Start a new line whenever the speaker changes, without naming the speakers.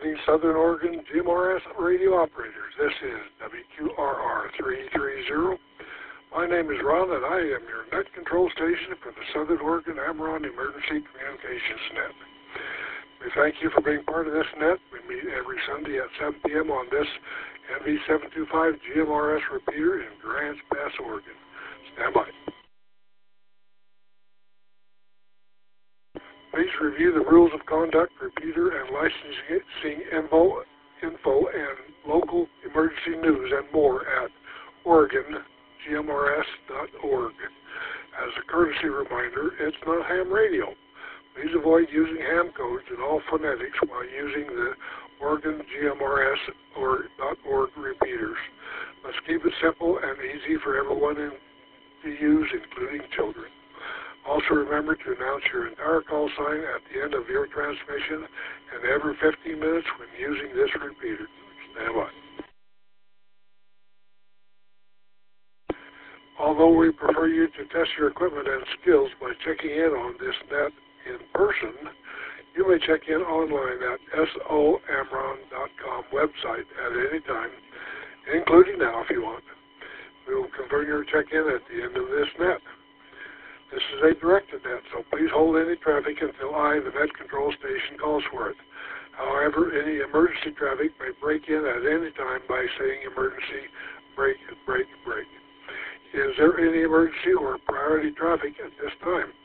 evening, Southern Oregon GMRS radio operators. This is WQRR 330. My name is Ron, and I am your net control station for the Southern Oregon Amaron Emergency Communications Net. We thank you for being part of this net. We meet every Sunday at 7 p.m. on this NV725 GMRS repeater in Grants Pass, Oregon. Stand by. Please review the rules of conduct, repeater, and licensing info and local emergency news and more at OregonGMRS.org. As a courtesy reminder, it's not ham radio. Please avoid using ham codes in all phonetics while using the OregonGMRS.org repeaters. Let's keep it simple and easy for everyone to use, including children. Also remember to announce your entire call sign at the end of your transmission and every 15 minutes when using this repeater. Stand by. Although we prefer you to test your equipment and skills by checking in on this net in person, you may check in online at SOAmron.com website at any time, including now if you want. We will confirm your check-in at the end of this net. This is a directed net, so please hold any traffic until I, the net control station, calls for it. However, any emergency traffic may break in at any time by saying emergency, break, break, break. Is there any emergency or priority traffic at this time?